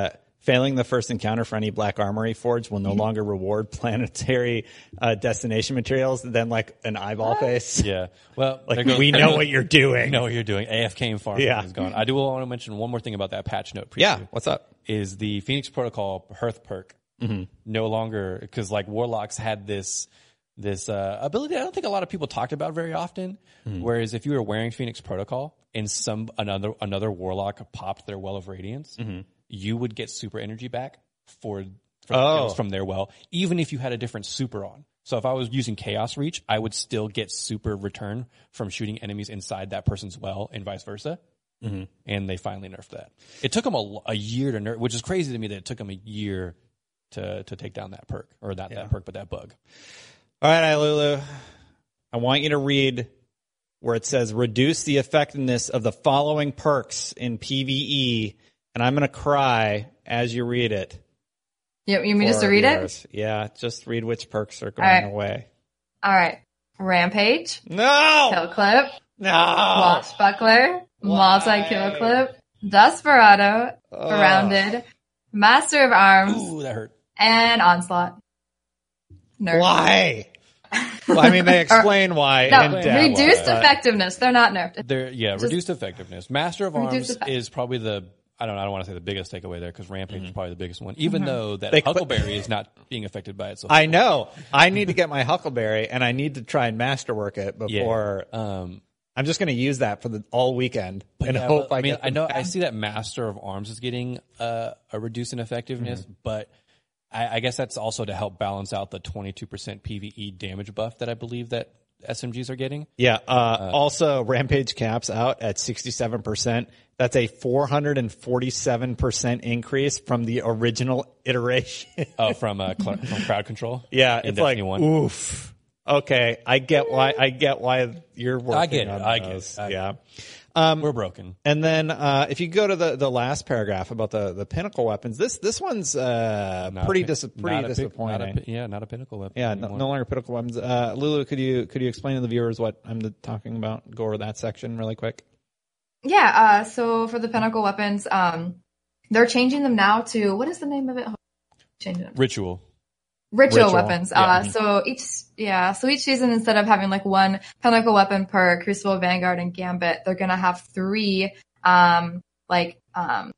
[SPEAKER 2] Failing the first encounter for any Black Armory forge will no longer reward planetary destination materials. Then like an eyeball face.
[SPEAKER 4] Yeah. Well,
[SPEAKER 2] like we know what you're doing.
[SPEAKER 4] We know what you're doing. AFK and farming is gone. I do want to mention one more thing about that patch note preview.
[SPEAKER 2] Yeah. What's up?
[SPEAKER 4] Is the Phoenix Protocol Hearth perk no longer, because like Warlocks had this ability that I don't think a lot of people talked about very often. Whereas if you were wearing Phoenix Protocol and another Warlock popped their Well of Radiance, you would get super energy back for kills from their well, even if you had a different super on. So if I was using Chaos Reach, I would still get super return from shooting enemies inside that person's well, and vice versa. And they finally nerfed that. It took them a year to nerf, which is crazy to me that it took them a year to take down that perk, or that perk, but that bug.
[SPEAKER 2] All right, Ilulu, I want you to read where it says reduce the effectiveness of the following perks in PvE, and I'm going to cry as you read it.
[SPEAKER 3] You mean just to read it?
[SPEAKER 2] Yeah, just read which perks are going away.
[SPEAKER 3] All right. Rampage.
[SPEAKER 2] No!
[SPEAKER 3] Kill Clip.
[SPEAKER 2] No!
[SPEAKER 3] Swashbuckler. Multi-kill clip. Desperado. Surrounded. Master of Arms.
[SPEAKER 4] Ooh, that hurt.
[SPEAKER 3] And Onslaught. Nerfed.
[SPEAKER 2] Why? Well, I mean, they explain why.
[SPEAKER 3] No, reduced effectiveness. They're not nerfed.
[SPEAKER 4] Reduced effectiveness. Master of Arms is probably I don't want to say the biggest takeaway there, because Rampage is probably the biggest one, even though that Huckleberry is not being affected by it so far.
[SPEAKER 2] I know. I need to get my Huckleberry, and I need to try and masterwork it before. I'm just going to use that for all weekend and hope I get.
[SPEAKER 4] I know. I see that Master of Arms is getting a reduce in effectiveness, but I guess that's also to help balance out the 22% PvE damage buff that I believe that SMGs are getting.
[SPEAKER 2] Yeah. Also, Rampage caps out at 67%. That's a 447% increase from the original iteration.
[SPEAKER 4] From crowd control.
[SPEAKER 2] Yeah, it's like oof. Okay, I get why you're working on those. I get it.
[SPEAKER 4] We're broken.
[SPEAKER 2] And then if you go to the last paragraph about the pinnacle weapons, this one's pretty disappointing.
[SPEAKER 4] Not a pinnacle weapon.
[SPEAKER 2] Yeah, no longer pinnacle weapons. Lulu, could you explain to the viewers what I'm talking about? Go over that section really quick.
[SPEAKER 3] Yeah. So for the pinnacle weapons, they're changing them now to, what is the name of it? Changing them.
[SPEAKER 4] Ritual
[SPEAKER 3] weapons. So each season, instead of having like one pinnacle weapon per Crucible, Vanguard, and Gambit, they're gonna have 3, like a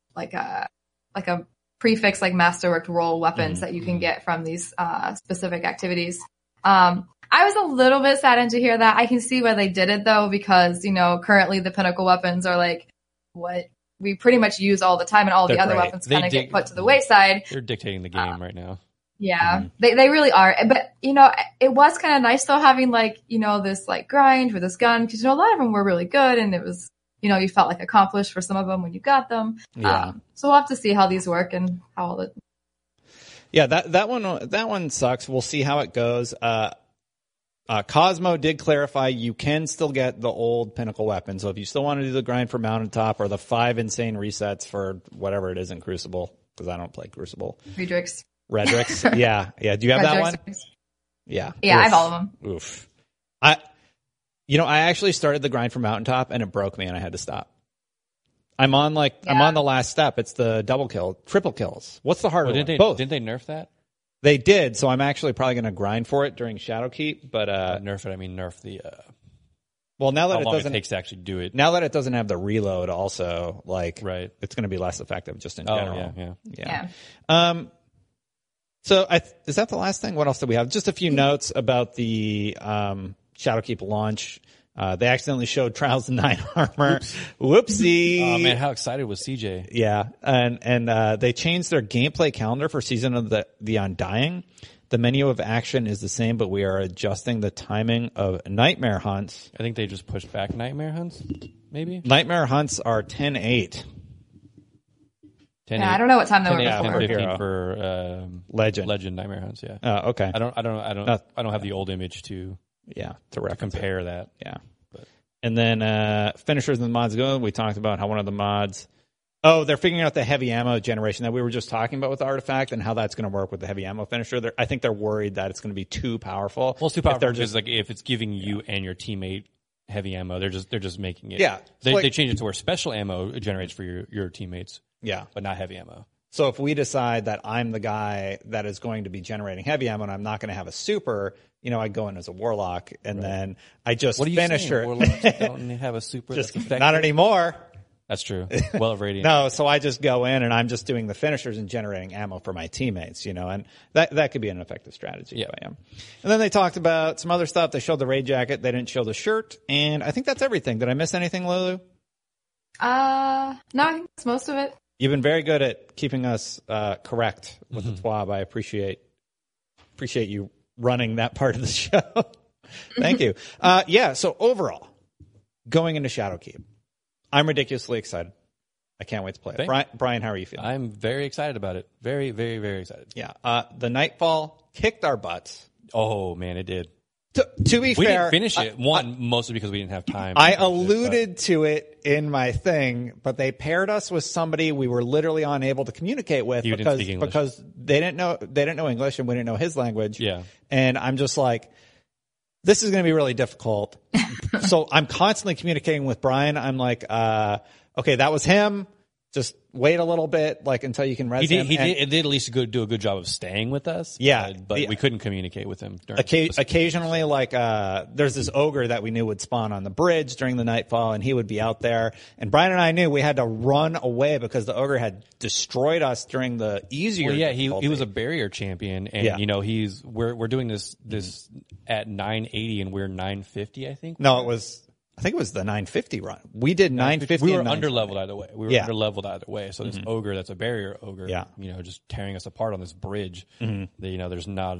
[SPEAKER 3] prefix like masterworked role weapons that you can get from these specific activities. I was a little bit saddened to hear that. I can see why they did it though, because currently the pinnacle weapons are like what we pretty much use all the time, and all the other weapons kind of get put to the wayside.
[SPEAKER 4] They're dictating the game right now.
[SPEAKER 3] Yeah, they really are. But, it was kind of nice though having like, this like grind with this gun, because, a lot of them were really good, and it was, you felt like accomplished for some of them when you got them.
[SPEAKER 2] Yeah.
[SPEAKER 3] So we'll have to see how these work and how all it.
[SPEAKER 2] Yeah, that one sucks. We'll see how it goes. Cosmo did clarify you can still get the old pinnacle weapon. So if you still want to do the grind for Mountaintop or the 5 insane resets for whatever it is in Crucible, because I don't play Crucible.
[SPEAKER 3] Redrix.
[SPEAKER 2] Yeah. Do you have that one? Yeah.
[SPEAKER 3] Yeah, I have all of them.
[SPEAKER 2] Oof. I actually started the grind for Mountaintop and it broke me and I had to stop. I'm on the last step. It's the triple kills. What's the harder one? Both.
[SPEAKER 4] Didn't they nerf that?
[SPEAKER 2] They did. So I'm actually probably going to grind for it during Shadowkeep, but
[SPEAKER 4] nerf it. I mean, nerf the.
[SPEAKER 2] Well, now that
[SPEAKER 4] how
[SPEAKER 2] it
[SPEAKER 4] long
[SPEAKER 2] doesn't
[SPEAKER 4] it takes to actually do it.
[SPEAKER 2] Now that it doesn't have the reload, also
[SPEAKER 4] right,
[SPEAKER 2] it's going to be less effective just in general.
[SPEAKER 3] Yeah.
[SPEAKER 2] So is that the last thing? What else do we have? Just a few notes about the Shadowkeep launch. They accidentally showed Trials of 9 armor. Whoopsie.
[SPEAKER 4] Oh man, how excited was CJ?
[SPEAKER 2] Yeah. And they changed their gameplay calendar for Season of the Undying. The menu of action is the same, but we are adjusting the timing of Nightmare Hunts.
[SPEAKER 4] I think they just pushed back Nightmare Hunts, maybe?
[SPEAKER 2] Nightmare Hunts are 10-8.
[SPEAKER 3] I don't know what time they were
[SPEAKER 4] before. 10-15 for Legend Nightmare Hunts, yeah.
[SPEAKER 2] Oh, okay.
[SPEAKER 4] I don't have the old image to compare that.
[SPEAKER 2] Yeah. But. And then finishers and the mods go. We talked about how one of the mods they're figuring out the heavy ammo generation that we were just talking about with Artifact and how that's going to work with the heavy ammo finisher. I think they're worried that it's going to be too powerful.
[SPEAKER 4] Well, it's too powerful because if it's giving you and your teammate heavy ammo, they're just making it.
[SPEAKER 2] Yeah.
[SPEAKER 4] They change it to where special ammo generates for your teammates.
[SPEAKER 2] Yeah.
[SPEAKER 4] But not heavy ammo.
[SPEAKER 2] So if we decide that I'm the guy that is going to be generating heavy ammo and I'm not going to have a super, I go in as a warlock and then I just finish her.
[SPEAKER 4] Warlocks don't have a super that's effective?
[SPEAKER 2] Not anymore.
[SPEAKER 4] That's true. Well of Radiant.
[SPEAKER 2] No, so I just go in and I'm just doing the finishers and generating ammo for my teammates, and that could be an effective strategy if I am. And then they talked about some other stuff. They showed the raid jacket. They didn't show the shirt. And I think that's everything. Did I miss anything, Lulu?
[SPEAKER 3] No, I think that's most of it.
[SPEAKER 2] You've been very good at keeping us correct with the TWAB. I appreciate you running that part of the show. Thank you. So overall, going into Shadowkeep, I'm ridiculously excited. I can't wait to play it. Brian, how are you feeling?
[SPEAKER 4] I'm very excited about it. Very, very, very excited.
[SPEAKER 2] Yeah. The Nightfall kicked our butts.
[SPEAKER 4] Oh, man, it did.
[SPEAKER 2] To be fair,
[SPEAKER 4] we didn't finish it. Mostly because we didn't have time.
[SPEAKER 2] I alluded to it in my thing, but they paired us with somebody we were literally unable to communicate with because they didn't know English and we didn't know his language.
[SPEAKER 4] Yeah.
[SPEAKER 2] And I'm just like, this is going to be really difficult. So I'm constantly communicating with Brian. I'm like, okay, that was him. Just wait a little bit, until you can res him.
[SPEAKER 4] He did at least do a good job of staying with us.
[SPEAKER 2] Yeah.
[SPEAKER 4] But we couldn't communicate with him.
[SPEAKER 2] Occasionally, there's this ogre that we knew would spawn on the bridge during the Nightfall, and he would be out there. And Brian and I knew we had to run away because the ogre had destroyed us during the easier difficulty.
[SPEAKER 4] He was a barrier champion, and we're doing this at 980, and we're 950, I think.
[SPEAKER 2] No, I think it was the 950 run. We did 950.
[SPEAKER 4] We were under-leveled either way. So this ogre, that's a barrier ogre, just tearing us apart on this bridge. There's not,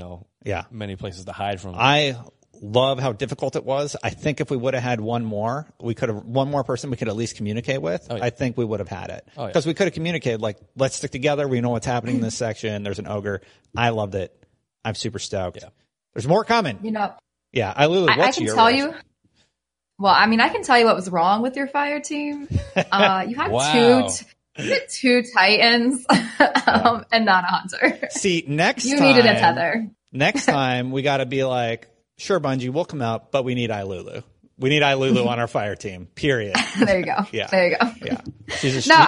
[SPEAKER 4] many places to hide from.
[SPEAKER 2] I love how difficult it was. I think if we would have had one more person we could at least communicate with, I think we would have had it. Because we could have communicated, let's stick together. We know what's happening in this section. There's an ogre. I loved it. I'm super stoked. Yeah. There's more coming. Yeah. I can tell you.
[SPEAKER 3] Well, I mean, I can tell you what was wrong with your fire team. You had two Titans and not a hunter.
[SPEAKER 2] See, you
[SPEAKER 3] needed a tether.
[SPEAKER 2] Next time, we got to be like, sure, Bungie, we'll come out, but we need Ilulu. We need Ilulu on our fire team, period.
[SPEAKER 3] There you go.
[SPEAKER 2] Yeah.
[SPEAKER 3] There you go.
[SPEAKER 2] Yeah.
[SPEAKER 3] She's a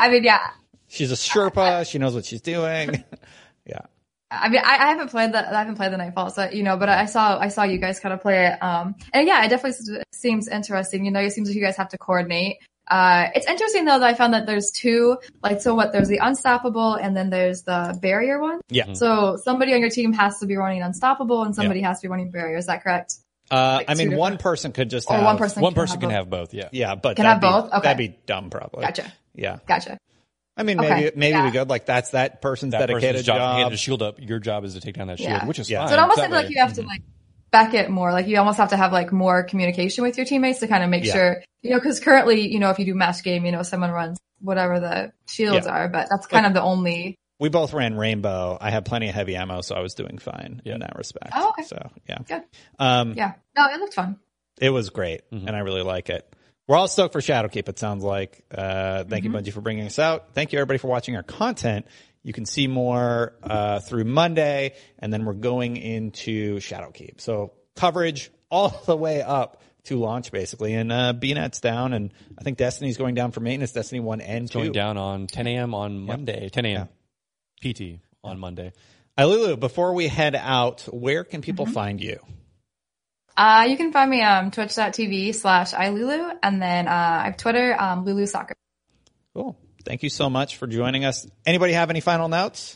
[SPEAKER 2] Sherpa. She knows what she's doing. Yeah.
[SPEAKER 3] I mean, I haven't played the Nightfall, so, but I saw you guys kind of play it. And yeah, it definitely seems interesting. It seems like you guys have to coordinate. It's interesting though that I found that there's two, there's the Unstoppable and then there's the Barrier one.
[SPEAKER 2] Yeah.
[SPEAKER 3] So somebody on your team has to be running Unstoppable and somebody has to be running Barrier. Is that correct?
[SPEAKER 2] One person could just have.
[SPEAKER 3] One person
[SPEAKER 4] can have both. Yeah.
[SPEAKER 2] Yeah, but
[SPEAKER 3] can have both. Okay.
[SPEAKER 2] That'd be dumb, probably.
[SPEAKER 3] Gotcha.
[SPEAKER 2] Yeah.
[SPEAKER 3] Gotcha.
[SPEAKER 2] I mean, maybe we could, that's that person's dedicated job.
[SPEAKER 4] He had to shield up. Your job is to take down that shield, which is fine.
[SPEAKER 3] So it almost seems like you have to back it more. You almost have to have more communication with your teammates to kind of make sure, because currently, if you do match game, someone runs whatever the shields are, but that's kind of the only.
[SPEAKER 2] We both ran Rainbow. I had plenty of heavy ammo, so I was doing fine in that respect.
[SPEAKER 3] Oh, okay.
[SPEAKER 2] So, yeah.
[SPEAKER 3] Good. Yeah. No, it looked fun.
[SPEAKER 2] It was great, and I really like it. We're all stoked for Shadowkeep, it sounds like. Thank you, Bungie, for bringing us out. Thank you, everybody, for watching our content. You can see more through Monday, and then we're going into Shadowkeep. So coverage all the way up to launch, basically. And BNet's down, and I think Destiny's going down for maintenance, Destiny 1 and 2.
[SPEAKER 4] Going down on 10 a.m. on Monday, 10 a.m. PT on Monday.
[SPEAKER 2] Ilulu, before we head out, where can people find you?
[SPEAKER 3] You can find me on twitch.tv/ilulu, and then I have Twitter, Lulu Soccer.
[SPEAKER 2] Cool. Thank you so much for joining us. Anybody have any final notes?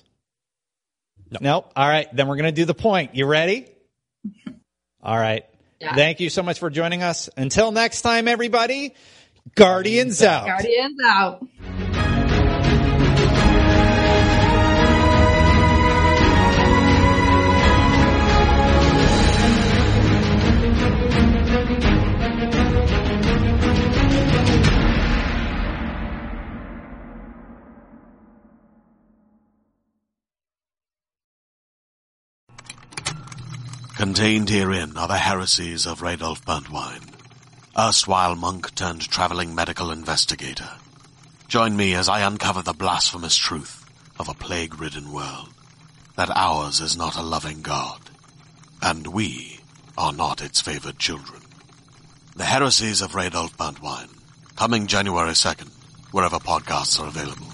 [SPEAKER 2] No? All right. Then we're going to do the point. You ready? All right. Yeah. Thank you so much for joining us. Until next time, everybody, Guardians out.
[SPEAKER 3] Guardians out.
[SPEAKER 5] Contained herein are the heresies of Radolf Burntwine, erstwhile monk turned traveling medical investigator. Join me as I uncover the blasphemous truth of a plague-ridden world, that ours is not a loving God, and we are not its favored children. The heresies of Radolf Burntwine, coming January 2nd, wherever podcasts are available.